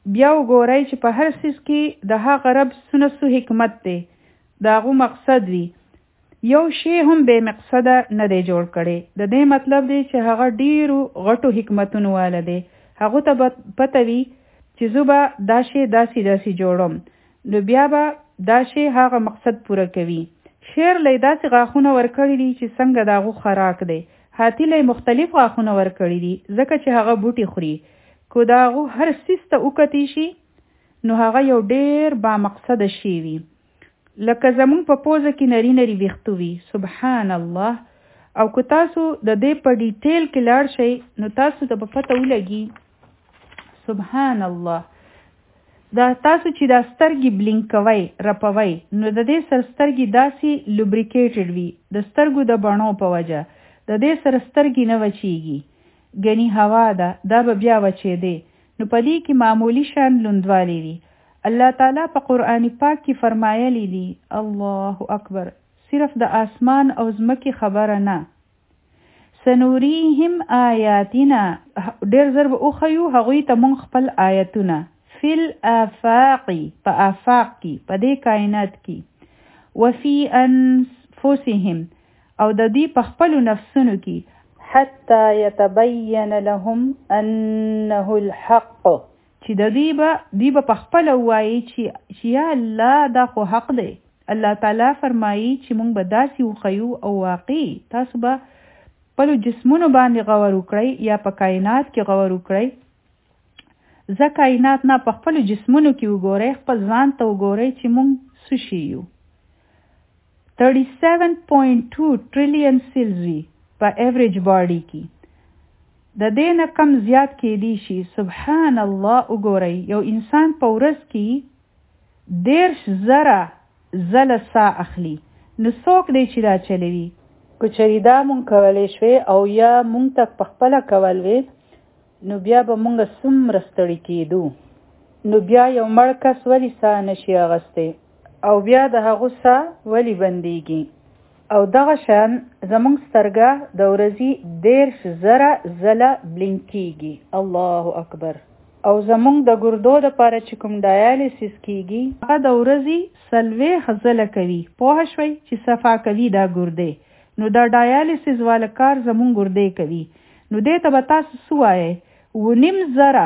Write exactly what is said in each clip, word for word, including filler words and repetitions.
بیا وګورئ چې په هر څیز کې د هغه رب څونه څه حکمت دی، د هغو مقصد وي. یو شی هم بې مقصده نه دی جوړ کړی. د دې مطلب دی چې هغه ډیرو غټو حکمتونو والا دی. هغو ته به پته وي چې زه به دا شی داسې داسې جوړم، نو بیا به دا شی هغه مقصد پوره کوي. شیر لی داسې غاښونه ورکړي دي چې څنګه د هغو خوراک دی. هاتي لی مختلف غاښونه ورکړي دي ځکه چې هغه بوټي خوري. که د هغو هر څیز ته وکتي شي نو هغه یو ډیر با مقصده شی وي. لکه زمونږ په پوزه کې نری نری ویښتو وي، سبحان الله. او که تاسو د دې په ډیټیل کې لاړ شئ نو تاسو ته به پته ولګي، سبحان الله. دا تاسو چې دا سترګې بلینک کوئ، رپوئ، نو د دې سره سترګې داسې لوبریکیټډ وي د سترګو د بڼو په وجه. د دې سره سترګې نه وچیږي، ګنی هوا ده، دا به بیا وچېدی. نو په دې کې معمولی شان لوندوالی وي. الله تعالی په قرآن پاک کې فرمایلی دي، الله اکبر، صرف د آسمان او ځمکې خبره نه، سنوریهم آیاتنا، ډیر زر به وښیو هغوی ته مونږ خپل آیتونه، فی الآفاقی، په آفاق کې، په دې کائنات کې، وفی انفسهم، او د دې په خپلو نفسونو کې، حتی یتبین لهم انه الحق، چې د دې به دې به په خپله ووایي چې یا الله دا خو حق دی. الله تعالی فرمایي چې مونږ به داسې وښیو او واقعي تاسو به خپلو جسمونو باندې غور وکړئ یا په کائنات کې غور وکړئ. زه کائنات نه په خپلو جسمونو کې وګورئ، خپل ځان ته وګورئ چې مونږ څه شي یو. thirty-seven point two trillion cells وي په ایوریج باډي کې. د دې نه کم زیات کېدی شي. سبحان الله. وګورئ یو انسان په ورځ کې دیرش زره ځله ساه اخلي، نو څوک دی چې دا چلوي؟ که چېرې دا مونږ کولی شوی او یا مونږ ته په خپله کول وی نو بیا به مونږ څومره ستړي کېدو. نو بیا یو مړ کس ولې ساه نشي اخیستی او بیا د هغو ساه ولې بندېږي؟ او دغه شان زمونږ سترګه د ورځې دیرش زره ځله بلینک کېږي. الله اکبر. او زمونږ د ګردو دپاره چې کوم ډایالیسیس کېږي هغه د ورځې څلوېښت ځله کوي. پوه شوئ چې صفا کوي دا ګردې. نو دا ډایالیسیس والا کار زمونږ ګردې کوي. نو دې ته به تاسو څه وایئ؟ اووه نیم زره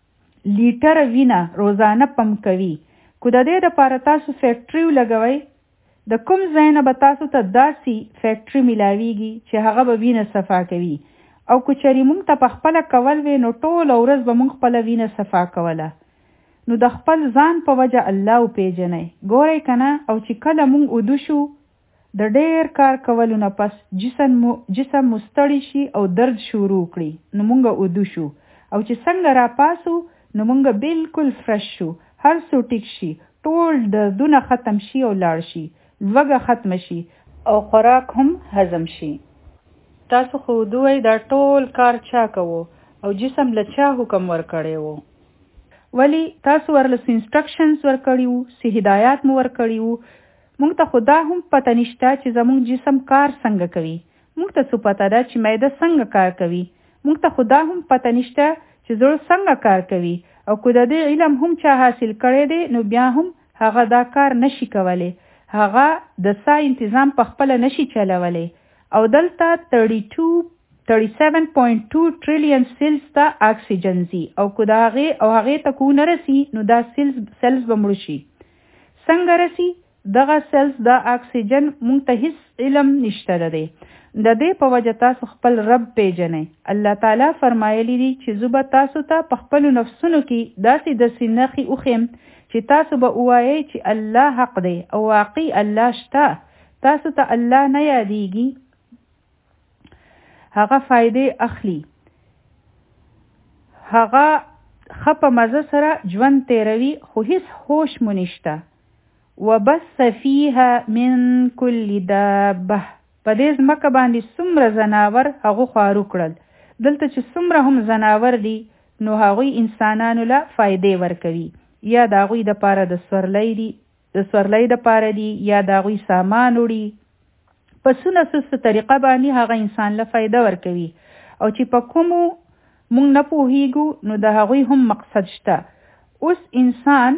لیټره وینه روزانه پمپ کوي. که د دې دپاره تاسو فیکټري ولګوئ، د کوم ځای نه به تاسو ته داسې فیکټري میلاویږي چې هغه به وینه صفا کوي. او که چېرې مونږ ته په خپله کول وی نو ټوله ورځ به مونږ خپله وینه صفا کوله. نو د خپل ځان په وجه الله وپېژنئ. ګورئ که نه. او چې کله مونږ ودو شو د ډېر کار کولو نه پس جسم مو جسم مو ستړي شي او درد شروع کړي، نو مونږ ودو شو. او چې څنګه راپاسو نو مونږ بالکل فرش شو، هر څه ټیک شي، ټول دردونه ختم شي او لاړ شي، لوږه ختم شي او خوراک هم هضم شي. تاسو خو دوی دا ټول کار چا کوو او جسم له چا حکم ورکړی وو؟ ولی تاسو ورلس انسټرکشنز ورکړي وو، څه هدایات مو ورکړي وو. مونږ ته خو دا هم پته نشته چې زمونږ جسم کار څنګه کوي. مونږ ته څه پته ده چې معده څنګه کار کوي. مونږ ته خو دا هم پته نشته چې زړه څنګه کار کوي. او که د دې علم هم چا حاصل کړی دی نو بیا هم هغه دا کار نشي کولی. هغه د ساه انتظام په خپله نشي چلولی. او دلته thirty-seven point two trillion سیلز ته اکسیجن ځي. او که د هغې او هغې ته که ونه رسي نو دا سیلز سیلز به مړه شي. څنګه رسي؟ دغه سیلز د اکسیجن مونږ ته هیڅ علم نشته ده دی. د دې په وجه تاسو خپل رب پیژنئ. الله تعالی فرمایلی دي چې زه به تاسو ته په خپلو نفسونو کې داسې داسې نښې وښیم چې تاسو به ووایئ چې الله حق دی او واقعي الله شته. تاسو ته الله نه یادېږي، هغه فایدې اخلي، هغه ښه په مزه سره ژوند تیروي خو هیڅ هوش مو نشته. وبث فیها من کل دابه. په دې ځمکه باندې څومره ځناور هغو خوارو کړل. دلته چې څومره هم ځناور دي نو هغوی انسانانو له فایدې ورکوي. یا د هغوی دپاره د سورلۍ دي د سورلۍ دپاره دي یا د هغوی سامان وړي. په څونه څه طریقه باندې هغه انسان له فایده ورکوي. او چې په کومو مونږ نه پوهیږو نو د هغوی هم مقصد شته. اوس انسان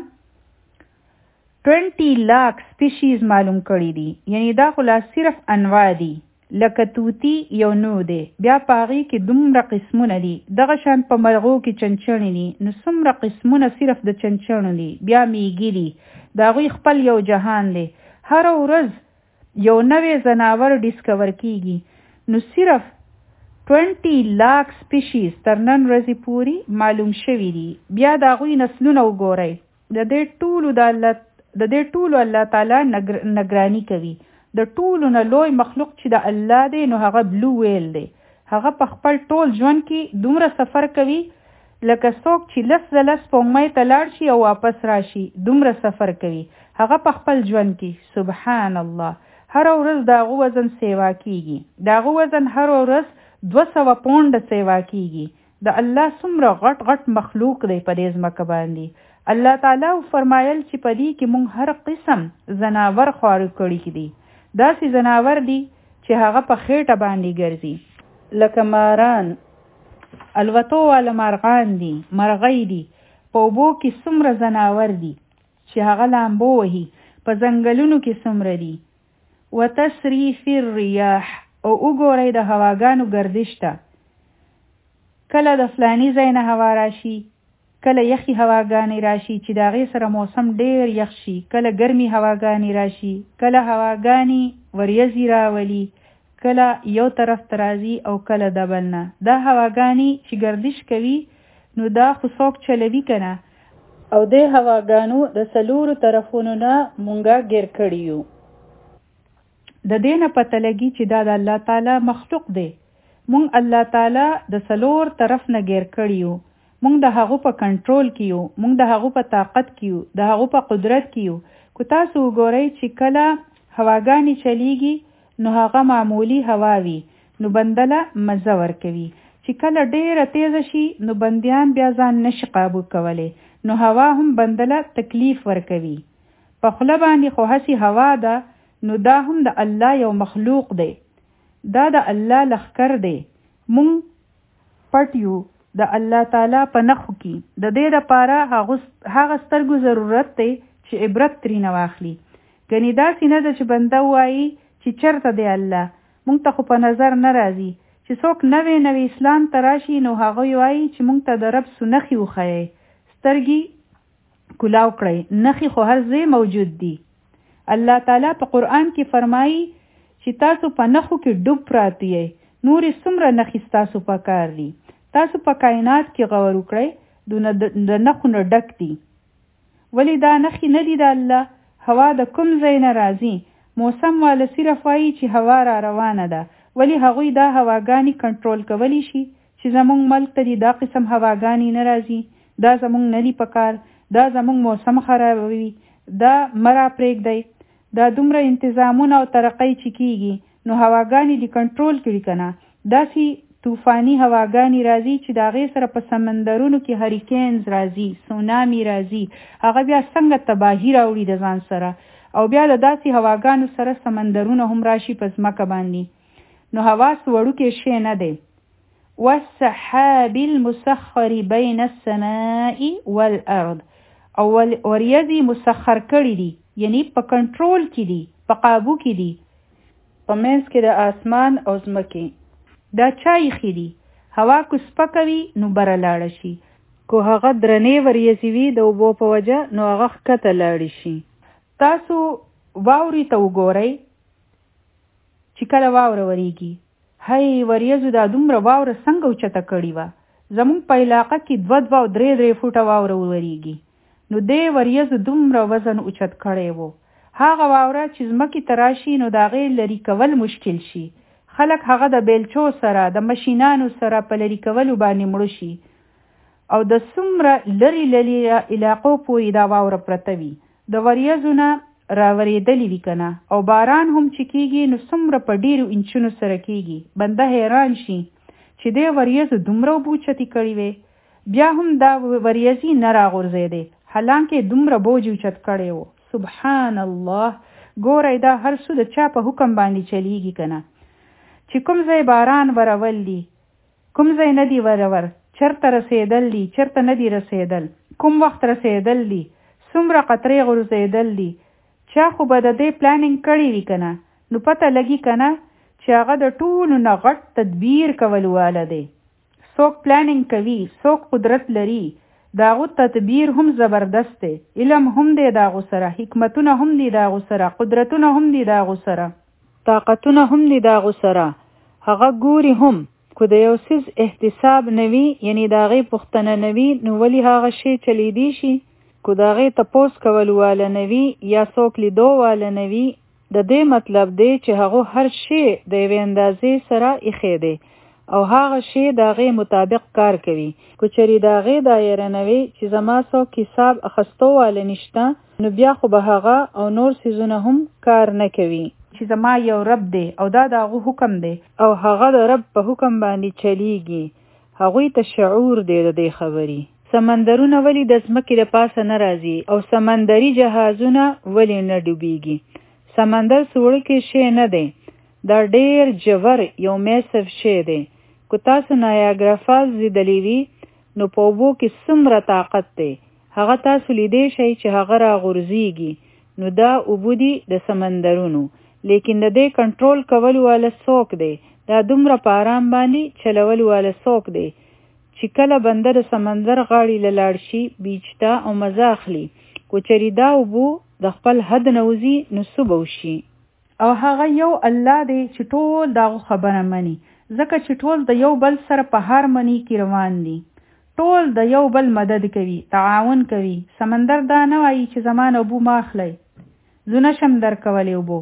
twenty lakh سپیشیز معلوم کړي دي. یعنی دا خلا صرف انواع دي. لکه توتی یو نو دی، بیا پاغي کې دومره قسمونه دي. دغه شان په مرغو کې چنچڼې دي، نو څومره قسمونه صرف د چنچڼو دي. بیا میږي دي، دا غوی خپل یو جهان دی. هر ورځ یو نوې زناور ډیسکور کیږي. نو صرف twenty lakh سپیشیز تر نن ورځې پوری معلوم شوي دي. بیا دا غوی نسلونه وګورئ. د دې ټولو د الله د دې ټولو الله تعالی نگرانی کوي. د ټولو نه لوی مخلوق چې د الله دی نو هغه بلو ویل دی. هغه په خپل ټول ژوند کې دومره سفر کوي لکه څوک چې لس لس سپوږمۍ ته لاړ شي او واپس راشي. دومره سفر کوي هغه په خپل ژوند کې. سبحان الله. هر ورځ داغه وزن سیوا کیږي. داغه وزن هر ورځ دو سوه پونډه سیوا کیږي. د الله څومره غټ غټ مخلوق دی په دې ځمکه باندې. الله تعالی فرمایل چې په دې کې مونږ هر قسم زناور خوار کړی دي. داسې زناور دي چې هغه په خېټه باندې ګرځي، لکه ماران، الوتو والا مرغان دي، مرغۍ دي. په اوبو کې څومره زناور دي چې هغه لامبو وهي. په ځنګلونو کې څومره دي. وتصریف الریاح، او وګورئ د هواګانو گردش ته. کله د فلانی ځای نه هوا راشي، کله یخی هواګانی راشي چې د هغې سره موسم ډیر یخ شي، کله ګرمي هواګانی راشي، کله هواګانی وریځې راولي، کله یو طرف ته راځي او کله د بل نه. دا هواګانی چې گردش کوي نو دا خو څوک چلوي که نه. او دې هواګانو د څلورو طرفونو نه مونږه ګیر کړي یو. د دې نه پته لګي چې دا د الله تعالی مخلوق دی. مونږ الله تعالی د څلور طرف نه ګیر کړي یو. مونږ د هغو په کنټرول کې یو، مونږ د هغو په طاقت کې یو، د هغو په قدرت کې یو. که تاسو وګورئ چې کله هواګانې چلیږي نو هغه معمولی هوا وي، نو بندله مزه ورکوي. چې کله ډیره تیزه شي نو بندیان بیا ځان نشي قابو کولی، نو هوا هم بندله تکلیف ورکوي. په خوله باندې خو هسې هوا ده، نو دا هم د الله یو مخلوق دی. دا د الله لښکر دی. مونږ پټ یو د الله تعالی په نخو کې. د دې لپاره هغه سترګو ضرورت دی چې عبرت ترېنه واخلي. ګنې داسې نه ده چې بنده وایي چې چرته دی الله. مونږ ته خو په نظر نه راځي چې څوک نوې نوې اسلام ته راشي نو هغوی وایي چې مونږ ته د رب څو نښې وښیئ، سترګې کلاو کړئ. نښې خو هر ځای موجود دي. الله تعالی په قرآن کې فرمایي چې تاسو په نښو کې ډوب پراته یئ، نورې څومره نښې ستاسو په کار دي. تاسو په کائنات کې غور وکړئ، د نښو نه ډک دي. ولی دا نښې نه دي د الله؟ هوا د کوم ځای نه راځي؟ موسم والا صرف وایي چې هوا را روانه ده. ولی هغوی دا هواګانی کنټرول کولی شي چې زمونږ ملک ته دی دا قسم هواګانی نه راځي، دا زمونږ نه دي په کار، دا زمونږ موسم خرابوي، دا مرا پرېږدئ. دا دومره انتظامونه او ترقۍ چې کیږي نو هواګانی دی کنټرول کړي که نه؟ داسې طوفانی هواګانی راځي چې د هغې سره په سمندرونو کې هریکینز راځي، سونامي راځي. هغه بیا څنګه تباهي راوړي د ځان سره. او بیا د داسې هواګانو سره سمندرونه هم راشي په ځمکه باندې. نو هوا څه وړوکی شی نه دی. والسحاب المسخر بین السماء والارض، او وریځې مسخر کړي دي، یعنی په کنټرول کې دي، په قابو کې دي، په منځ کې د آسمان او ځمکې. دا چا ایښي دي؟ هوا کو سپکوي نو بره لاړه شي، کو هغه درنې وریځې وي د اوبو په وجه نو هغه ښکته لاړې شي. تاسو واورې ته وګورئ چې کله واوره وریږي. هی وریځو دا دومره واوره څنګه اوچته کړې وه. زمونږ په علاقه کې دوه دوه او درې درې فوټه واوره وریږي. نو دې وریځو دومره وزن اوچت کړی و. هغه واوره چې ځمکې ته راشي نو د هغې لرې کول مشکل شي. خلک هغه د بیلچو سره د مشینانو سره په لرې کولو باندې مړه شي. او د څومره لرې لرې علاقو پورې دا واوره پرته وي. د وریځو نه راورېدلې وي که نه. او باران هم چې کېږي نو څومره په ډېرو انچونو سره کېږي. بنده حیران شي چې دې وریځو دومره اوبه اوچتې کړې وې. بیا هم دا وریځې نه راغورځېدې، حالانکې دومره بوج اوچت کړی و. سبحان الله. ګورئ دا هر څه د چا په حکم باندې چلیږي که نه. چې کوم ځای باران ورول دي، کوم ځای نه دی ورور، چرته رسېدل دي، چرته نه دی رسېدل. کوم وخت رسیدل دي، څومره قطرې غورځېدل دي. چا خو به د دې پلانینګ کړی وي که نه، نو پته لګي که نه چې هغه د ټولو نه غټ تدبیر کول واله دی. څوک پلانینګ کوي، څوک قدرت لري، د هغو تدبیر هم زبردست دی. علم هم دی د هغو سره، حکمتونه هم دي د هغو سره، قدرتونه هم دي د هغو سره، طاقتونه هم دي د هغو سره. هغه ګوري هم که د یو څیز احتساب نه وي، یعنی د هغې پوښتنه نه وي، نو ولې هغه شی چلیدی شي. که د هغې تپوس کول واله نه وي یا څوک لیدو واله نه وي، د دې مطلب دی چې هغه هر شی د یوې اندازې سره ایښی دی او هغه شی د هغې مطابق کار کوي. که چېرې د هغې دایره نه وي چې زما څوک حساب اخیستو واله نشته، نو بیا خو به هغه او نور څیزونه هم کار نه کوي چې زما یو رب دی او دا د هغو حکم دی او هغه د رب په حکم باندې چلیږي. هغوی ته شعور دی د دې خبرې. سمندرونه ولی د ځمکې د پاسه نه راځي او سمندري جهازونه ولی نه ډوبیږي. سمندر سوړکی شی نه دی، دا ډیر جوور یو میسف شی دی. که تاسو نایاګرا فالز لیدلی وي، نو په اوبو کې څومره طاقت دی، هغه تاسو لیدی شئ چې هغه راغورځېږي. نو دا اوبه دي د سمندرونو، لیکن د دې کنټرول کول والا څوک دی؟ دا دومره په آرام باندې چلول والا څوک دی چې کله بنده د سمندر غاړې له لاړ شي بیچ ته او مزه اخلي. که چېرې دا اوبه د خپل حد نه وځي، نو څه به وشي؟ او هغه یو الله دی چې ټول د هغو خبره مني، ځکه چې ټول د یو بل سره په هارمني کې روان دي. ټول د یو بل مدد کوي، تعاون کوي. سمندر دا نه وایي چې زما نه اوبه مه اخلئ، زه نشم درکولی اوبه.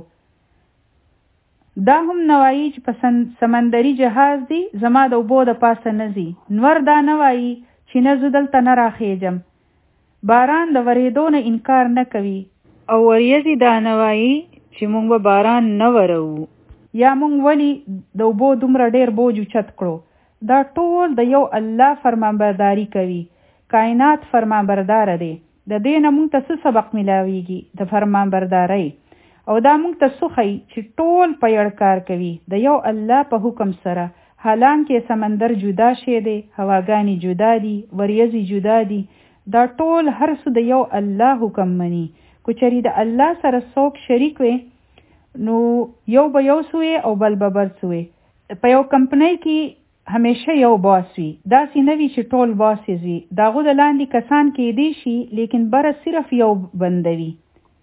دا هم نوایی چې په سمندري جهاز دی زما د اوبو د پاسه نه ځي. نور دا نوایی چې نه زه دلته نه راخیږم. باران د ورېدو نه انکار نه کوي او وریځې دا نوایی چې مونږ به باران نه ورو یا مونږ ولی د اوبو دومره ډیر بوج اوچت کړو. دا ټول د یو الله فرمانبرداري کوي. کائنات فرمانبردار دی. د دې نه مونږ ته څه سبق ملاویږي؟ د فرمانبردارۍ. او دا مونږ ته څه چې ټول په یړ کار کوي د یو الله په حکم سره. حالانکه سمندر جدا شی دی، هواګانی جدا دي، وریځې جدا دي، دا ټول هر څه د یو الله حکم مني. که چېرې د الله سره څوک شریک وي، نو یو به یو سوی او بل به بل سوی. په یو کمپنۍ کې همیشه یو باس وي، داسې نه وي چې ټول باسز وي. د هغو د لاندې کسان کېدی شي، لیکن بره صرف یو بنده وي.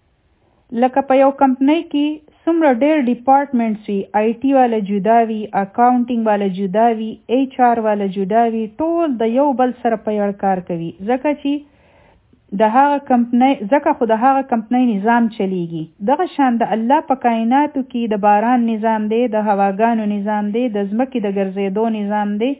لکه په یو کمپنۍ کې څومره ډېر ډپارټمنټس وي، آی ټي والا جدا وي، اکاونټینګ والا جدا وي، ایچ آر والا جدا وي، ټول د یو بل سره په یړ کار کوي. ځکه چې د هغه کمپنۍ ځکه خو د هغه کمپنۍ نظام چلیږي. دغه شان د الله په کائناتو کې د باران نظام دی، د هواګانو نظام دی، د ځمکې د ګرځېدو نظام دی،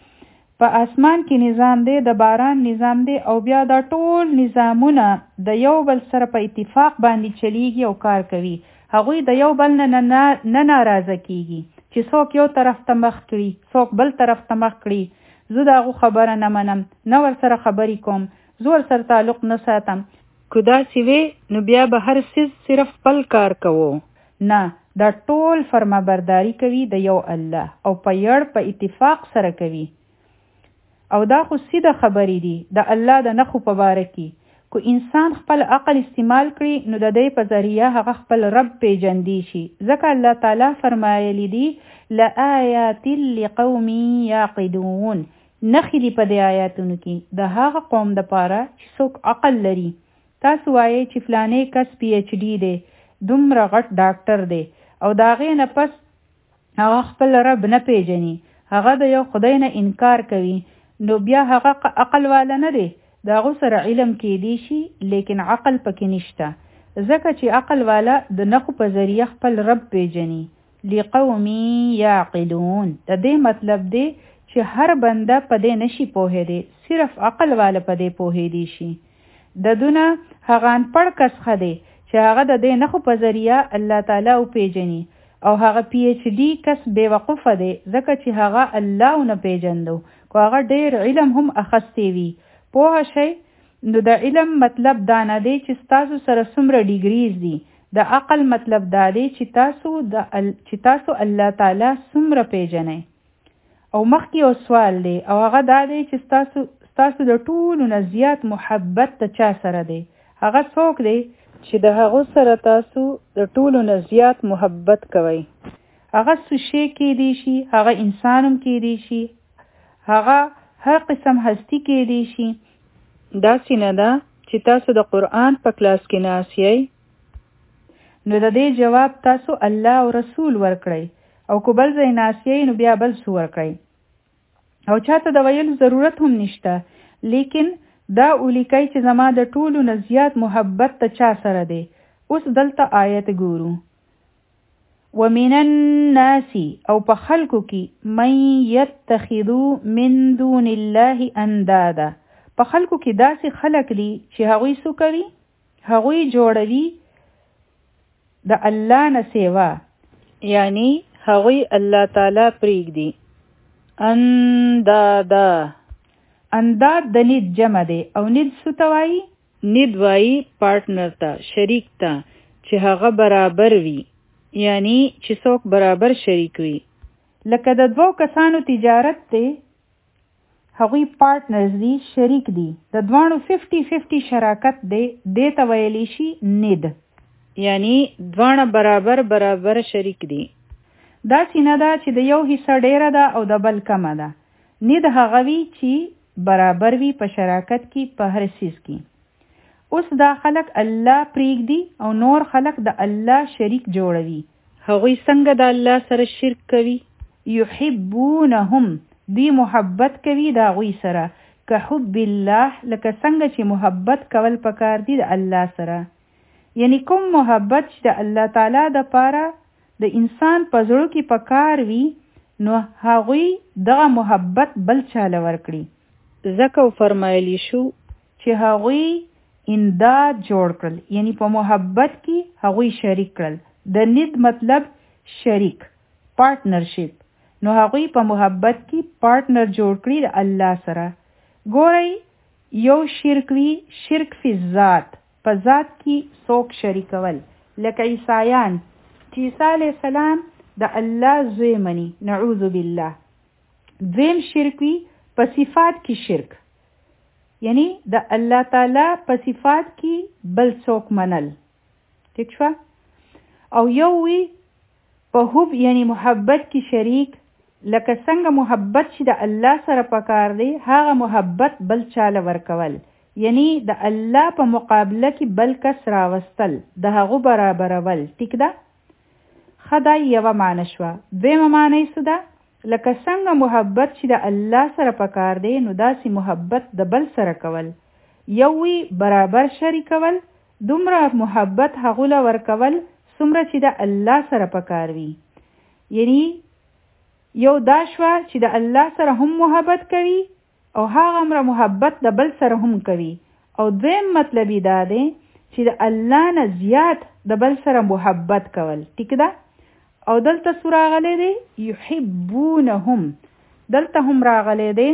په اسمان کې نظام دی، د باران نظام دی، او بیا دا ټول نظامونه د یو بل سره په اتفاق باندې چلیږي او کار کوي. هغوی د یو بل نه نه ناراضه کیږي چې څوک یو طرف ته مخ کړي، څوک بل طرف ته مخ کړي. زه د هغو خبره نه منم، نه ورسره خبرې کوم، زه ورسره تعلق نه ساتم. که داسې وي نو بیا به هر څیز صرف خپل کار کوو. نه، دا ټول فرمانبرداري کوي د یو الله او په یړ په اتفاق سره کوي. او دا خو سیده خبرې دي د الله د نښو په باره کې. که انسان خپل عقل استعمال کړي، نو د دې په ذریعه هغه خپل رب پیژندی شي. ځکه الله تعالی فرمایلی دي لآیات لقوم یعقلون. نښې دي په دې آیاتونو کې د هغه قوم دپاره چې څوک عقل لري. تاسو وایئ چې فلانې کس پی ایچ ډي دی، دومره غټ ډاکټر دی، او د هغې نه پس هغه خپل رب نه پیژني، هغه د یو خدای نه انکار کوي، نو بیا هغه عقل والا نه دی. د هغو سره علم کېدی شي، لیکن عقل پکې نشته. ځکه چې عقل والا د نښو په ذریعه خپل رب پیژني. لقوم یعقلون، د دې مطلب دی چې هر بنده په دې نشي پوهېدی، صرف عقل والا په دې پوهېدی شي. د دونه هغه انپړ کس ښه دی چې هغه د دې نښو په ذریعه الله تعالی وپیژني، او هغه پی ایچ ډي کس بې وقوفه دی، ځکه چې هغه الله ونه پیژندو. که هغه ډېر علم هم اخستی وي، پوه شئ، نو د علم مطلب دا نه دی چې تاسو سره څومره ډیګریز دي. د عقل مطلب دا دی چې تاسو د چې تاسو الله تعالی څومره پیژنئ. او مخکې یو سوال دی، او هغه دا دی چې تاسو ستاسو د ټولو نه زیات محبت د چا سره دی؟ هغه څوک دی چې د هغو سره تاسو د ټولو نه زیات محبت کوئ. هغه څه شی کېدی شي، هغه انسان هم کېدی شي، هغه هر قسم هستی کېدی شي. داسې نه ده چې تاسو د قرآن په کلاس کې ناست یئ، نو د دې جواب تاسو الله او رسول ورکړئ، او که بل ځای ناست یئ نو بیا بل څه ورکړئ، او چاته د ویلو ضرورت هم نشته. لیکن دا ولیکئ چې زما د ټولو نه زیات محبت د چا سره دی. اوس دلته آیت ګورو. ومن الناس، او په خلکو کې، من یتخذو من دون الله اندادا، په خلکو کې داسې خلک دي چې هغوی څه کوي؟ هغوی جوړوي د الله نه سیوا، یعنی هغوی الله تعالی پریږدي. اندادا، انداد د نید جمع دی، او نید څه ته وایي؟ نید وایي پارټنر ته، شریک ته، چې هغه برابر وي، یعنی چې څوک برابر شریک وي. لکه د دوو کسانو تجارت دی، هغوی پارټنرز دي، شریک دي، د دوانو ففټي ففټي شراکت دی، دې ته ویلی شي نید، یعنی دوانه برابر برابر شریک دي. داسې نه ده چې د یو حصه ډیره ده او د بل کمه ده. نید هغه وي چې برابر وي په شراکت کې، په هر څیز کې. اوس دا خلق الله پریږدي او نور خلق د الله شریک جوړوي. هغوی څنګه د الله سره شرک کوي؟ یحبونهم، دوی محبت کوي د هغوی سره، که حب الله، لکه څنګه چې محبت کول پکار دي د الله سره. یعنی کوم محبت چې د الله تعالی د پاره د انسان په زړه کې پکار وي، نو هغوی دغه محبت بل چاله ورکړي. ځکه فرمایلی شو چې هغوی امداد جوړ کړل، یعنی په محبت کې هغوی شریک کړل. د نید مطلب شریک، پارټنرشپ. نو هغوی په محبت کې پارټنر جوړ کړي د الله سره. ګورئ، یو شرک وی، شرک فی ذات، په ذات کې څوک شریکول، لکه عیسایان چې عیسی علیه السلام د الله زوی مني، نعوذ بالله. دویم شرک وی په صفات کې شرک، یعنی د الله تعالی په صفات کې بل څوک منل. ٹھیک شو؟ او یو وی په حب، یعنی محبت کې شریک، لکه څنګه محبت چې د الله سره پکار دی، هغه محبت بل چاله ورکول، یعنی د الله په مقابله کې بل کس راوستل، د هغو برابرول. ټیک ده؟ خدا یوه معنی شوه. دویمه معنی څه ده؟ لکه څنګه محبت چې د الله سره پکار دی، نو داسې محبت د بل سره کول. یو وی برابر شریکول، دومره محبت هغو له ورکول څومره چې د الله سره پکار وي. یعنی یو دا شوه چې د الله سره هم محبت کوي، او هغه امره محبت د بل سره هم کوي. او دویم مطلبی دا دی چې د الله نه زیات د بل سره محبت کول. ټیک ده؟ او دلته سو راغلی دی یحبونهم، دلته هم راغلی دی.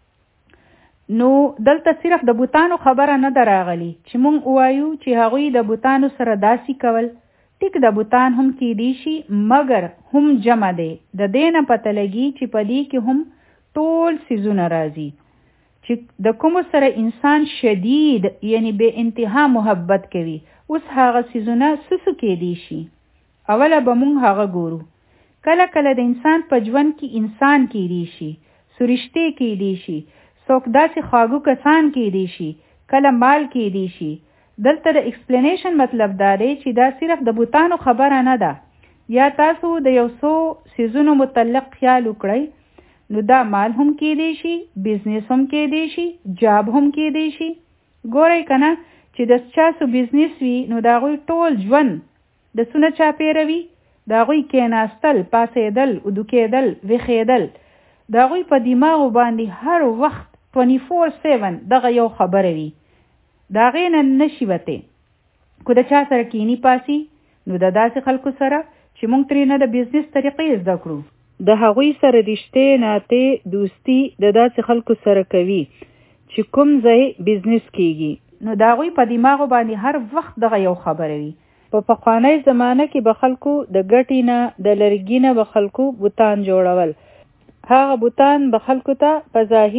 نو دلته صرف د بوتانو خبره نه ده راغلی چې مونږ وایو چې هغوی د بوتانو سره داسې کول. ټیک، د بوتان هم کېدی شي، مګر هم جمع دی. د دې نه پته لګي چې په دې کې هم ټول څیزونه راځي چې د کومو سره انسان شدید، یعنی بے انتها محبت کوي. اوس هغه څیزونه څه څه کېدی شي؟ اوله به مونږ هغه ګورو. کله کله د انسان په ژوند کې انسان کېدی شي، سرشتې کېدی شي، څوک داسې خواږه کسان کېدی شي، کله مال کېدی شي. دلته د ایکسپلینیشن مطلب دا دی چې دا صرف د بوتانو خبره نه ده. یا تاسو د یو څو څیزونو متعلق خیال وکړئ، نو دا مال هم کېدی شي، بزنس هم کېدی شي، جاب هم کېدی شي. ګورئ کنه چې د چا څو بزنس وي، نو د هغوی ټول ژوند د سونه چاپیروي، د هغوی کېناستل، پاسېدل، ودو کېدل، ویښېدل، د هغوی په دماغو باندې هر وخت ټوینټي فور سیون دغه یو خبره وي. د هغې نه نشي وتی. که د چا سره کینی پاسي، نو د داسې خلکو سره چې موږ ترې نه د بزنس طریقې زده کړو، د هغوی سره رشتې، ناتې، دوستي د داسې خلکو سره کوي چې کوم ځای بزنس کیږي، نو د هغوی په دماغو باندې هر وخت دغه یو خبره وي. په پخوانی زمانه کې به خلکو د ګټې نه، د لرګي نه به خلکو بوتان جوړول. هغه بوتان به خلکو ته په ظاهره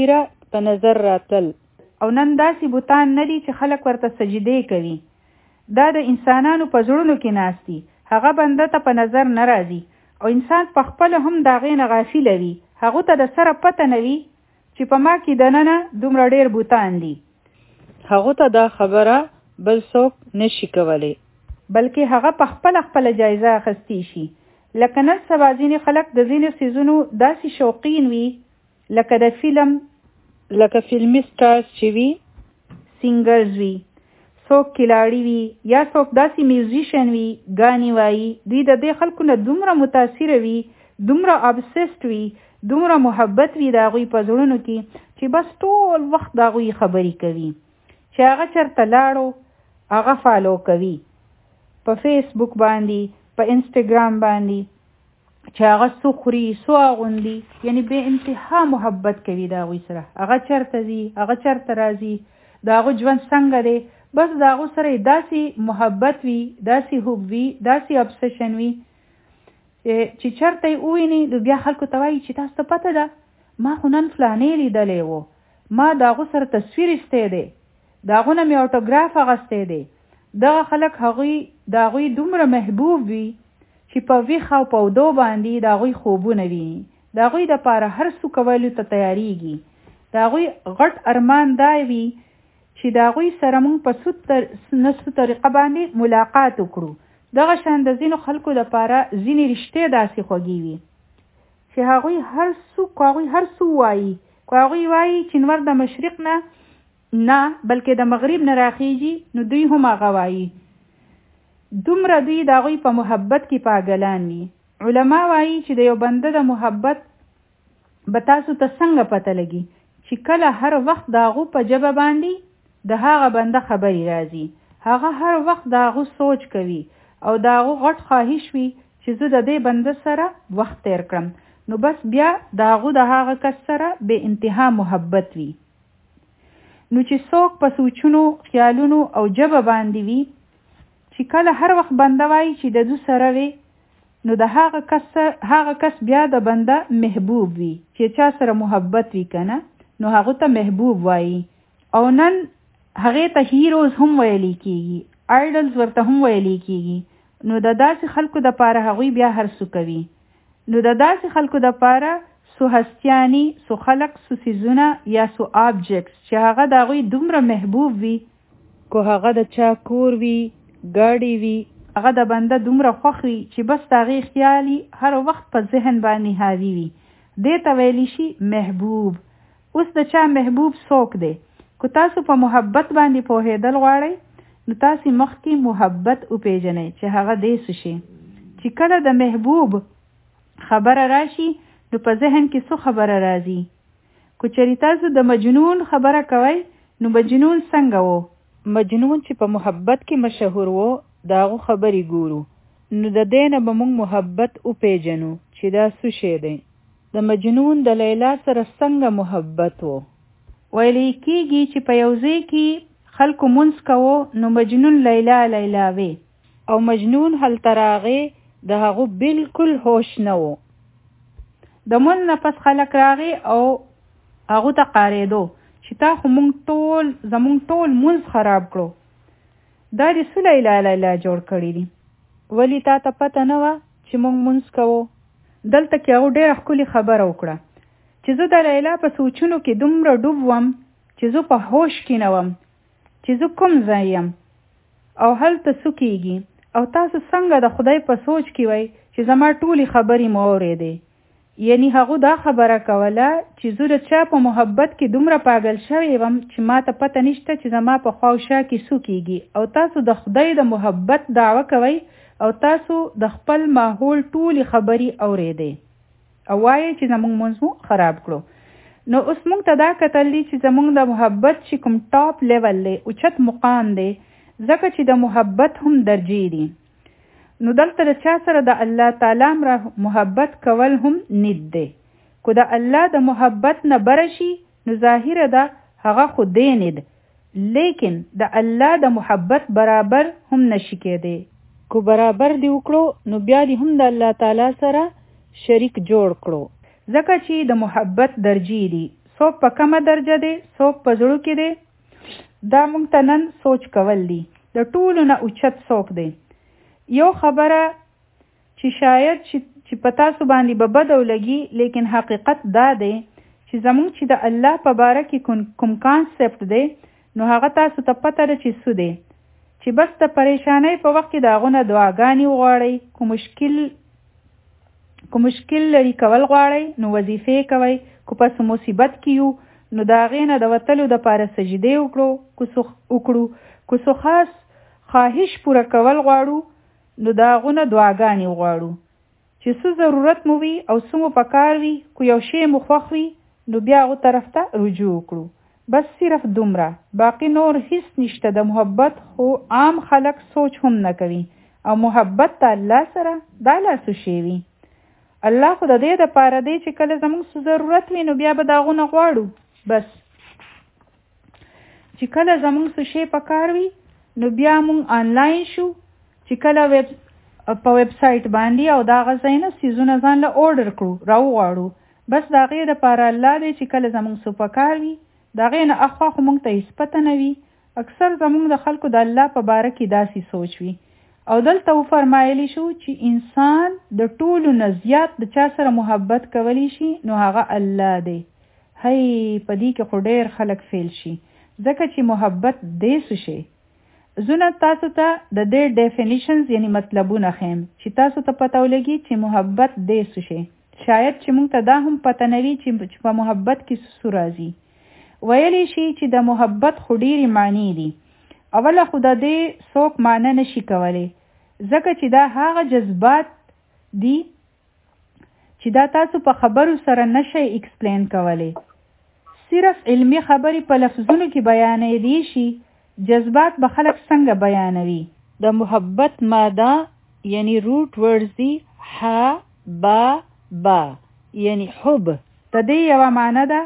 په نظر راتل. او نن داسې بوتان نه دي چې خلک ورته سجدې کوي. دا د انسانانو په زړونو کې ناست دي. هغه بنده ته په نظر نه راځي او انسان په خپل هم د هغې نه غافل وي. هغه ته د سره پته نه وي چې په ما کې دننه دومره ډېر بوتان دي. هغه ته دا خبره بل څوک نشي کولی، بلکې هغه په خپل خپل جایزه اخیستی شي. لکه نن سبا ځینې خلک د ځینې څیزونو داسې شوقین وي لکه د فلم لکه فلمي سټارز چې وي، سینګرز وي، څوک کلاړي وي یا څوک داسې میوزیشن وي ګانې وایي. دوی د دې خلکو نه دومره متاثره وي، دومره ابسسټ وي، دومره محبت وي د هغوی په زړونو کې چې بس ټول وخت د هغوی خبرې کوي. چې هغه چېرته لاړو هغه فالو کوي په فیسبوک باندې، په انسټاګرام باندې، چې هغه څو خوري څو اغوندي، یعنی بې انتها محبت کوي د هغوی سره. هغه چېرته ځي، هغه چېرته راځي، د هغه ژوند څنګه دی، بس د هغو سره داسې محبت وي، داسې حب وي، داسې ابسیشن وي چې چېرته یې وویني نو بیا خلکو ته وایي چې تاسو ته پته ده ما خو نن فلانې لیدلی و، ما د هغو سره تصویر ایستی دی، د هغو نه مې اټوګراف اخیستی دی. دغه خلک هغوی د هغوی دومره محبوب وي چې په ویښ او په ودو باندې د هغوی خوبونه ویني، د هغوی دپاره هر څه کولو ته تیاریږي. د هغوی غټ ارمان دا وي چې د هغوی سره موږ په څه نسو طریقه باندې ملاقات وکړو. دغه شان د ځینو خلکو دپاره ځینې رشتې داسې خوږې وي چې هغوی هر څه کو هغوی هر څه وایي کو هغوی وایي چې نور د مشرق نه نه بلکې د مغرب نه راخیږي نو دوی هم هغه وایي. دومره دوی د هغوی په محبت کې پاگلان وي. علما وایي چې د یو بنده د محبت به تاسو ته څنګه پته لګي چې کله هر وخت د هغو په ژبه باندې د هغه بنده خبرې راځي، هغه هر وخت د هغو سوچ کوي او د هغو غټ خواهش وي چې زه د دې بنده سره وخت تیر کړم، نو بس بیا د هغو د هغه کس سره بې انتها محبت وي. نو چې څوک په سوچونو، خیالونو او ژبه باندې وي چې کله هر وخت بنده وایي چې د دو سره وي، نو د هغه کس هغه کس بیا د بنده محبوب وي. چې چا سره محبت وي که نه نو هغو ته محبوب وایي. او نن هغې ته هیروز هم ویلی کېږي، آیډلز ورته هم ویلی کېږي. نو د داسې خلکو دپاره هغوی بیا هر څه کوي. نو د داسې خلکو دپاره سو هستیانی، سو خلق، سو سیزونه یا سو آبجیکټس چې هغه د هغوی دومره محبوب وي، کو هغه د چا کور وي، ګاډي وي، هغه د بنده دومره خوښ وي چې بس د هغې خیالي هر وخت په ذهن باندې حاوي وي. دې ته ویلی شي محبوب. اوس د چا محبوب څوک دی؟ که تاسو په محبت باندې پوهېدل غواړئ نو تاسې مخکې محبت وپېژنئ چې هغه دې څه شي. چې کله د محبوب خبره راشي نو په ذهن کې څه خبره راځي؟ که چېرې تاسو د مجنون خبره کوئ نو مجنون څنګه و؟ مجنون چې په محبت کې مشهور و د هغو خبرې ګورو نو د دې نه به موږ محبت وپېژنو چې دا څه شی دی. د مجنون د لیلا سره څنګه محبت و؟ ویلی کېږي چې په یو ځای کې خلکو منځ کوو نو مجنون لیلا لیلا وی او مجنون هلته راغې د هغو بالکل هوش نه و. د منځ نه پس خلک راغې او هغو ته قارېدو چې تا خو مونږ ټول زمونږ ټول منځ خراب کړو، دا دې څه لیلا لیلا جوړ کړي دي؟ ولې تا ته پته نه وه چې مونږ منځ کوو؟ دلته کې هغو ډېره ښکلې خبره وکړه چې زه د لیلا په سوچونو کې دومره ډوب وم چې زه په هوش کې نه وم چې زه کوم ځای یم او هلته څه کېږي، او تاسو څنګه د خدای په سوچ کې وئ چې زما ټولې خبرې مو اورېدې. یعنی هغو دا خبره کوله چې زه د چا په محبت کې دومره پاگل شوی وم چې ما ته پته نشته چې زما په خوا او شا کې څه کېږي، او تاسو د خدای د محبت دعوه کوئ او تاسو د خپل ماحول ټولې خبرې اورېدې او وایئ چې زموږ منځ مو خراب کړو. نو اوس موږ ته دا کتل دي چې زموږ د محبت چې کوم ټاپ لیول دی، اوچت مقام دی، ځکه چې د محبت هم درجې دي. نو دلته د چا سره د الله تعالی مره محبت کول هم ند دی. که د الله د محبت نه بره شي نو ظاهره ده هغه خو دی ند، لیکن د الله د محبت برابر هم نشي کېدی. که برابر دی وکړو نو بیا دی هم د الله تعالی سره شریک جوړ کړو، ځکه چې د محبت درجې دي. څوک په کمه درجه دی څوک په زړه کې دی دا موږ ته نن سوچ کول دي د ټولو نه اوچت څوک دی یو خبره چې شاید چې په تاسو باندې به بد ولګي لیکن حقیقت دا دی چې زموږ چې د الله په باره کې کوم کانسپټ دی نو هغه تاسو ته پته ده چې څه دی چې بس د پریشانۍ په وخت کې د هغو نه دعاګانې وغواړئ کوم مشکل کوم مشکل لري کول غواړئ نو وظیفې کوئ کو په څه مصیبت کې یو نو د هغې نه د وتلو دپاره سجدې وکړو وکړو کو څه خاص خواهش پوره کول غواړو نو د هغو نه دعاګانې وغواړو چې څه ضرورت مو وي او څه مو پکار وي کو یو شی مو خوښ وي نو بیا هغو طرف ته رجوع وکړو بس صرف دومره باقی نور هیڅ نشته د محبت خو عام خلک سوچ هم نه کوي او محبت د الله سره دا لا څه شی وي الله خو د دې دپاره دی چې کله زموږ څه ضرورت وي نو بیا به د هغو نه غواړو بس چې کله زموږ څه شی پکار وي نو بیا موږ آنلاین شو چې کله ویب په ویب سایټ باندې او د هغه ځای نه څیزونه ځان له order کړو راوغواړو بس د هغې دپاره الله دی چې کله زموږ څه پکار وي د هغې نه اخوا خو موږ ته هېڅ پته نه وي اکثر زموږ د خلکو د الله په باره کې داسې سوچ وي او دلته وفرمایلی شو چې انسان د ټولو نه زیات د چا سره محبت کولی شي نو هغه الله دی هی په دې کې خو ډېر خلک فیل شي ځکه چې محبت دې څه شي زونه تاسو ته د دې ډیفینیشنز یعنی مطلبونه ښیم چې تاسو ته پته ولګي چې محبت دې څه شي شاید چې موږ ته دا هم پته نه وي چې په محبت کې څه راځي ویلی شي چې د محبت خو ډېرې معنی دي اوله خو د دې څوک معنی نشي کولی ځکه چې دا هغه جذبات دي چې دا تاسو په خبرو سره نشئ ایکسپلین کولی صرف علمی خبرې په لفظونو کې بیانې دي شي جذبات به خلک څنګه بیانوي د محبت ماده یعنی روټ ورډز دي ح با با یعنی حب د دې یوه معنی ده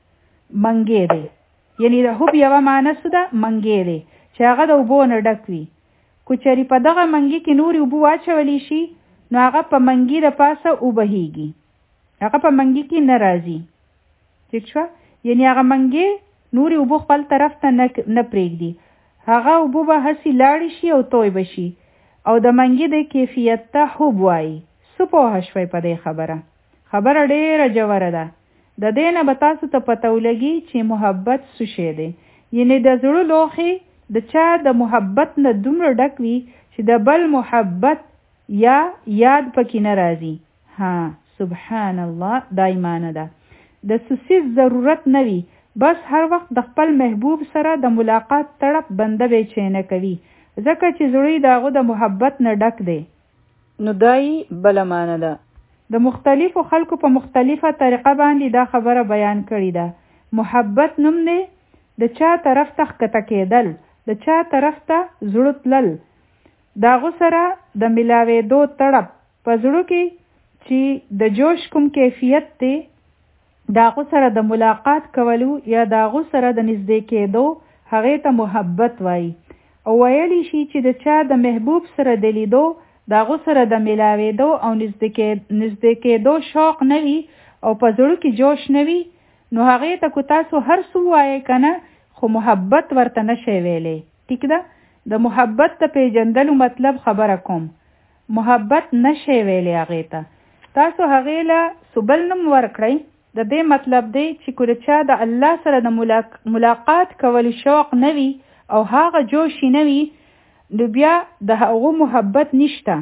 منګې دی یعنی د حب یوه معنی څه ده منګې دی چې هغه د اوبو نه ډک وي کو چېرې په دغه منګي کې نورې اوبه واچولی شي نو هغه په منګي د پاسه وبهیږي هغه په منګي کې نه راځي ټیک شوه یعنی هغه منګي نورې اوبه خپل طرف ته نه پرېږدي هغه اوبه به هسې لاړې شي او توی به شي او د منګي د کیفیت ته حب وایي څه پوهه شوی په دې خبره خبره ډېره ژوره ده د دې نه به تاسو ته پته ولګي چې محبت څه شی دی یعنی د زړه لوښې د چا د محبت نه دومره ډک وي چې د بل محبت یا یاد پکې نه راځي ها سبحان الله دا ایمانه ده د څه ضرورت نه وي بس هر وخت د خپل محبوب سره د ملاقات تړپ بنده بېچینه کوي ځکه چې زړه د هغه د محبت نه ډک دی نو دای بله معنه ده د مختلفو خلکو په مختلفه طریقه باندې دا خبره بیان کړې ده محبت نوم دی د چا طرف ته ښکته کېدل د چا طرف ته زړه تلل د هغو سره د ملاوېدو تړپ په زړه کې چې د جوش کوم کیفیت دی د هغو سره د ملاقات کولو یا د هغو سره د نږدې کېدو هغې ته محبت وایي او ویلی شي چې د چا د محبوب سره د لیدو د هغو سره د ملاوېدو او نږدې کېدو شوق نه وي او په زړه کې جوش نه وي نو هغې ته کو تاسو هر څه ووایئ که نه خو محبت ورته نشئ ویلی ټیک ده د محبت د پیژندلو مطلب خبره کوم محبت نشئ ویلی هغې ته تاسو هغې له سبل نوم ورکړئ د دې مطلب دی چې کو د چا د الله سره د ملاقات کولو شوق نه وي او هغه جوشي نه وي نو بیا د هغو محبت نشته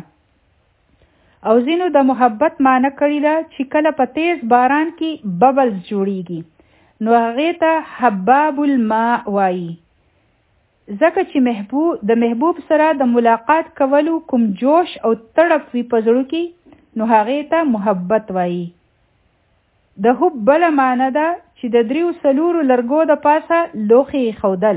او ځینو د محبت معنی کړې ده چې کله په تیز باران کې ببلز جوړیږي نو هغې ته حباب الماء وایي ځکه چې محبوب د محبوب سره د ملاقات کولو کوم جوش او تړپ وي په زړه کې نو هغې ته محبت وایي د حب بله معنی ده چې د دریو څلورو لرګو د پاسه لوښي ایښودل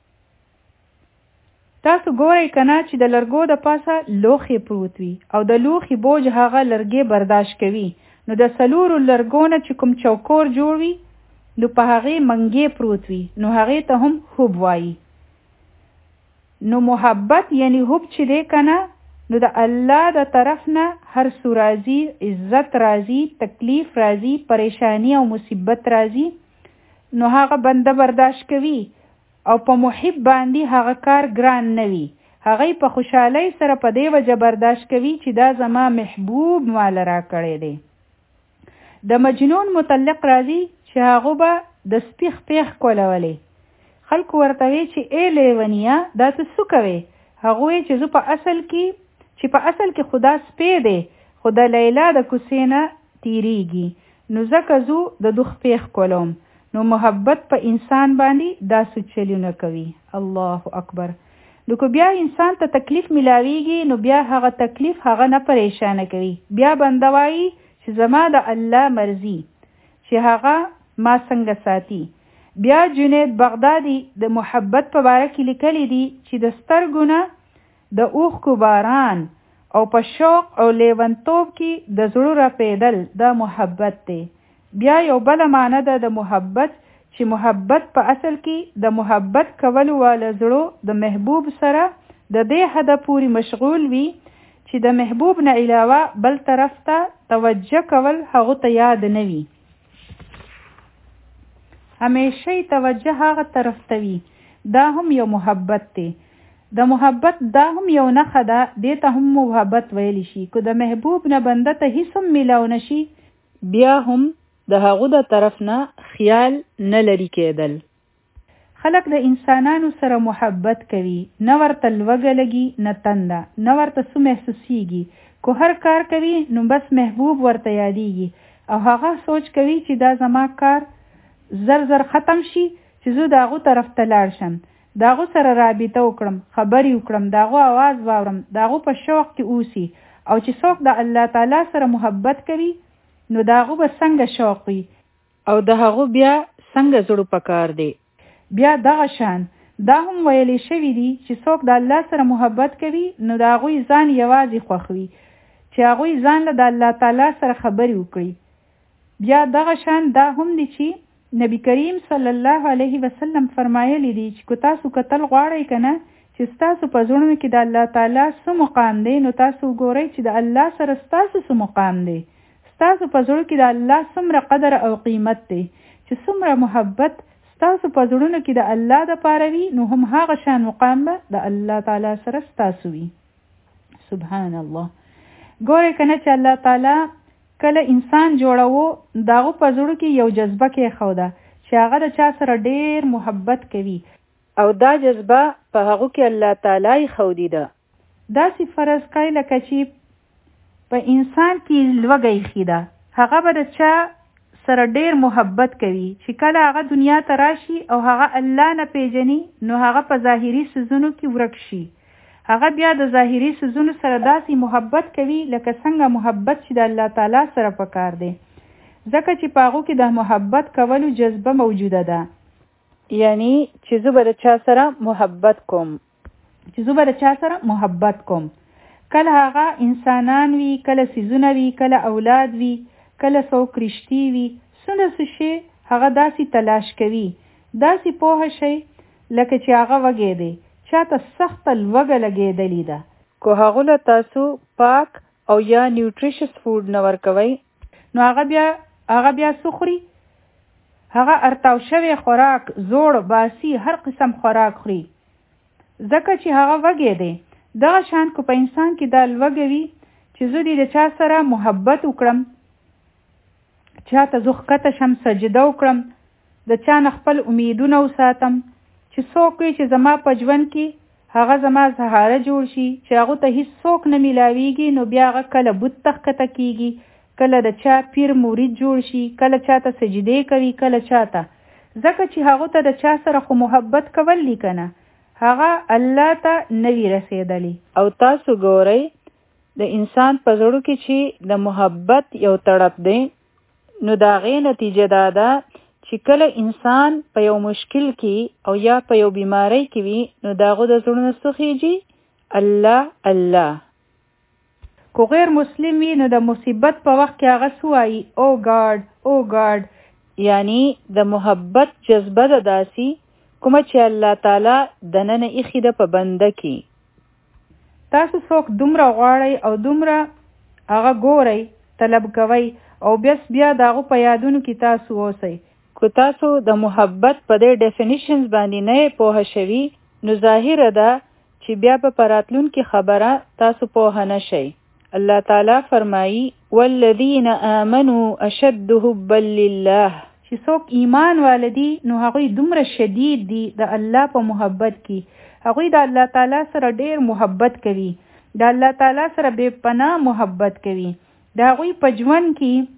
تاسو ګورئ که نه چې د لرګو د پاسه لوښي پروت وي او د لوښي بوج هغه لرګې برداشت کوي نو د څلورو لرګو نه چې کوم چوکور جوړ وي نو په هغې منګې پروت وي نو هغې ته هم حب وایي نو محبت یعنی حب چې دی که نه نو د الله د طرف نه هر څه راځي عزت راځي تکلیف راځي پریشانی او مصیبت راځي نو هغه بنده برداشت کوي او په محب باندې هغه کار ګران نه وي. هغه په خوشحالۍ سره په دې وجه برداشت کوي چې دا زما محبوب مال را کړی دی. د مجنون مطلق راځي چې هغه به د سپیخ پیخ کولولې. خلکو ورته وی چې ای لیونیا دا ته څه کوې؟ هغه وی چې زه په اصل کې چې په اصل کې خدا سپی دی خو د لیلا د کوڅې نه تیریږي نو ځکه زه د دوخ پیخ کولم. نو محبت په انسان باندې داسې چلونه کوي. الله اکبر. نو که بیا انسان ته تکلیف ملاویږي نو بیا هغه تکلیف هغه نه پریشانه کوي. بیا بنده وایي چې زما د الله مرضی چې هغه ما څنګه ساتي. بیا جنید بغدادي د محبت په باره کې لیکلی دي چې د سترګو نه د اوښکو باران او په شوق او لیونتوب کې د زړه راپیدل دا محبت دی. بیا یو بله معنی ده د محبت چې محبت په اصل کې د محبت کولو والا زړه د محبوب سره د دې حده پورې مشغول وي چې د محبوب نه علاوه بل طرف ته توجه کول هغه ته یاد نه وي. همیشه توجه هغه طرف ته وي. دا هم یو محبت دی. د محبت دا هم یو نښه ده. دې ته هم محبت ویلی شي. که د محبوب نه بنده ته هیڅ هم میلاو نشي بیا هم د هغه د طرف نه خیال نه لري کېدل. خلق د انسانانو سره محبت کوي. نه ورته لوږه لګي نه تنده. نه ورته څه محسوسیږي. که هر کار کوي نو بس محبوب ورته یادیږي او هغه سوچ کوي چې دا زما کار زر زر ختم شي چې زه د هغه طرف ته لاړ شم. د هغه سره رابطه وکړم، خبرې وکړم، د هغه आवाज واورم، د هغه په شوق کې اوسي. او چې څوک د الله تعالی سره محبت کوي نو د هغه به څنګه شوق وي او د هغه بیا څنګه زړه پکار دی. بیا دغه شان دا هم ویلی شوي دي چې څوک د الله سره محبت کوي نو د هغوی ځان یوازې خوښوي چې هغوی ځان له د الله تعالی سره خبرې وکړي. بیا دغه شان دا هم دي چې نبی کریم صلی الله علیه وسلم فرمایلی دي چې که تاسو کتل غواړئ که نه چې ستاسو په زړونو کې د الله تعالی څه مقام دی نو تاسو وګورئ چې د الله سره ستاسو څه مقام دی. ستاسو په زړه کې د الله څومره قدر او قیمت دی چې څومره محبت ستاسو په زړونو کې د الله دپاره وي نو هم هغه شان مقام به د الله تعالی سره ستاسو وي. سبحان الله. ګورئ که نه چې الله تعالی کله انسان جوړوو د هغه په زړه کې یو جذبه کېښوده چې هغه د چا سره ډېر محبت کوي او دا جذبه په هغه کې الله تعالی ایښودې ده. داسې فرض کړئ لکه چې په انسان کې لوږه ایښې ده. هغه به د چا سره ډېر محبت کوي چې کله هغه دنیا ته راشي او هغه الله نه پیژني نو هغه په ظاهري څیزونو کې ورک شي. هغه بیا د ظاهري څیزونو سره داسې محبت کوي لکه څنګه محبت چې د الله تعالی سره پکار دی. ځکه چې په هغو کې د محبت کولو جذبه موجوده ده. یعنی چې زه به د چا سره محبت کوم چې زه به د چا سره محبت کوم کله هغه انسانان وي، کله څیزونه وي، کله اولاد وي، کله څوک رښتې وي، څه نه څه شی هغه داسې تلاش کوي. داسې پوهه شئ لکه چې هغه وږی دی، چاته سخته لوږه لګېدلې ده. که هغو له تاسو پاک او یا نیوټریشس فوډ نه ورکوئ نو هغه بیا هغه بیا څه خوري؟ هغه ارتاو شوی خوراک، زوړ باسی هر قسم خوراک خوري ځکه چې هغه وږی دی. دغه شان که په انسان کې دا لوږه وي چې زه دې د چا سره محبت وکړم، چاته زه ښکته شم، سجده وکړم، د چا نه خپل امیدونه وساتم چې څوک وي چې زما په ژوند کې هغه زما سهاره جوړ شي چې هغو ته هیڅ څوک نه میلاویږي نو بیا هغه کله بت ته ښکته کیږي، کله د چا پیر مرید جوړ شي، کله چاته سجدې کوي، کله چاته. ځکه چې هغو ته د چا سره خو محبت کول دي که نه هغه الله ته نوی رسیدلی. او تاسو ګورئ د انسان په زړه کې چې د محبت یو تړپ دی نو د هغې نتیجه دا ده چې کله انسان په یو مشکل کې او یا په یو بیماری کې وي نو د هغه د زړه نه څه خیږي؟ الله الله. که غیر مسلم وي نو د مصیبت په وخت کې هغه څه وایي؟ او ګاډ او ګاډ. یعنی د محبت جذبه ده داسې کومه چې الله تعالی دننه ایښې ده په بنده کې. تاسو څوک دومره غواړئ او دومره هغه ګورئ، طلب کوئ او بس بیا د هغه په یادونو کې تاسو اوسئ. کو تاسو د محبت په دې ډیفینیشنز باندې نه پوه شوي نو ظاهره ده چې بیا په پراتلون کې خبره تاسو پوه نه شئ. الله تعالی فرمایي والذین آمنوا اشد حبا لله چې څوک ایمان والدي نو هغوی دومره شدید دي د الله په محبت کې. هغوی د الله تعالی سره ډیر محبت کوي، د الله تعالی سره بے پناه محبت کوي. د هغوی په ژوند کې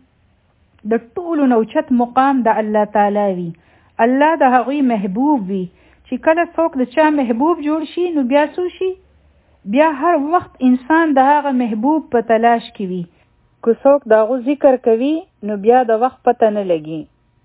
د ټولو نه اوچت مقام د الله تعالی وي. الله د هغوی محبوب وي. چې کله څوک د چا محبوب جوړ شي نو بیا څه شي؟ بیا هر وخت انسان د هغه محبوب په تلاش کې وي. که څوک د هغو ذکر کوي نو بیا د وخت پته نه لګي.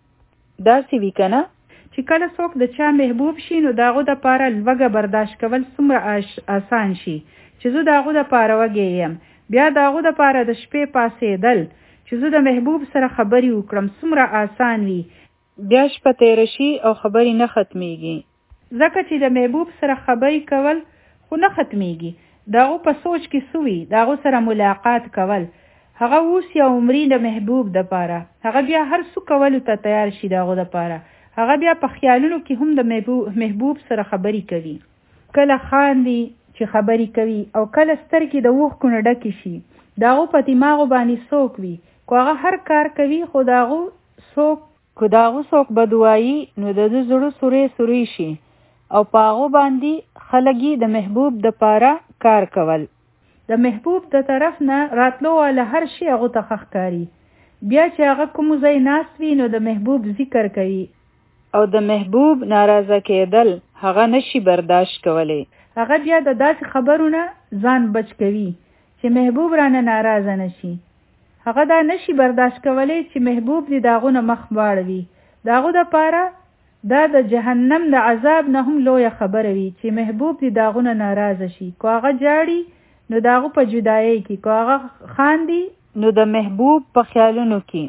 داسې وي که نه چې کله څوک د چا محبوب شي نو د هغو دپاره لوږه برداشت کول څومره آسان شي چې زه د هغو دپاره وږی یم. بیا د هغو دپاره د شپې پاسېدل چې زه د محبوب سره خبرې وکړم څومره آسان وي. بیا شپه تیره شي او خبرې نه ختمیږي. ځکه چې د محبوب سره خبرې کول خو نه ختمیږي. د هغو په سوچ کې څه وي؟ د هغو سره ملاقات کول. هغه اوس یو عمري د محبوب دپاره. هغه بیا هر څه کولو ته تیار شي د هغو دپاره. هغه بیا په خیالونو کې هم د محبوب سره خبرې کوي. کله خاندي چې خبرې کوي او کله سترګې د اوښکو نه ډکې شي. د هغو په دماغو باندې څوک وي؟ که هغه هر کار کوي خو د هغو څوک که د هغو څوک بدوایي نو د ده زړه سوری سوری شي او په هغو باندې خلک د محبوب دپاره کار کول. د محبوب د طرف نه راتلو والا هر شي هغو ته ښه ښکاري. بیا چې هغه کوم ځای ناست وي نو د محبوب ذکر کوي او د محبوب ناراضه کېدل هغه نشي برداشت کولی. هغه بیا د داسې خبرو نه ځان بچ کوي چې محبوب رانه ناراضه نشي. هغه دا نشي برداشت کولی چې محبوب دې د هغو نه مخ واړوي. د هغو دپاره دا د جهنم د عذاب نه هم لویه خبره وي چې محبوب دې د هغو نه ناراضه شي. که هغه جاړي نو د هغو په جدایۍ کې، که هغه خاندي نو د محبوب په خیالونو کې،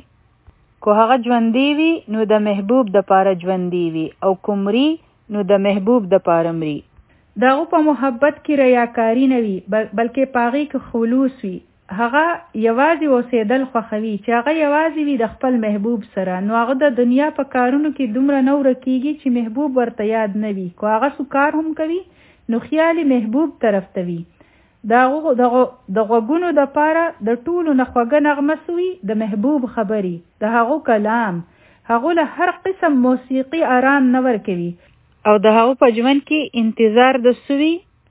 که هغه ژوندی وي نو د محبوب دپاره ژوندی وي او که مري نو د محبوب دپاره مري. د هغو په محبت کې ریاکاري نه وي بلکې په هغې کې خلوص وي. هغه یوازې اوسېدل خوښوي چې هغه یوازې وي د خپل محبوب سره. نو هغه د دنیا په کارونو کې دومره نه ورکېږي چې محبوب ورته یاد نه وي. که هغه څه کار هم کوي نو خیال محبوب طرف ته وي. د غوږونو دپاره د ټولو نه خوږه نغمه سوي د محبوب خبرې، د هغو کلام. هغو له هر قسم موسیقي آرام نه ورکوي او د هغو په ژوند کې انتظار د سوي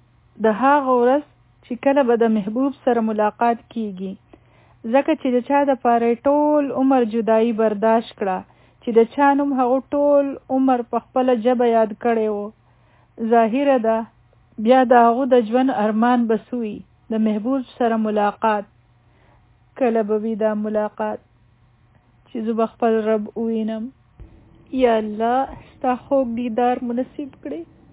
د هغه ورځ چې کله به د محبوب سره ملاقات کیږي. ځکه چې د چا دپاره ټول عمر جدایي برداشت کړه، چې د چا نوم هغو ټول عمر په خپله ژبه یاد کړی و. ظاهره ده بیا د هغو د ژوند ارمان به څه وي؟ د محبوب سره ملاقات. کله به وي دا ملاقات چې زه به خپل رب ووینم. یا الله ستا خوږ دیدار منصیب کړې.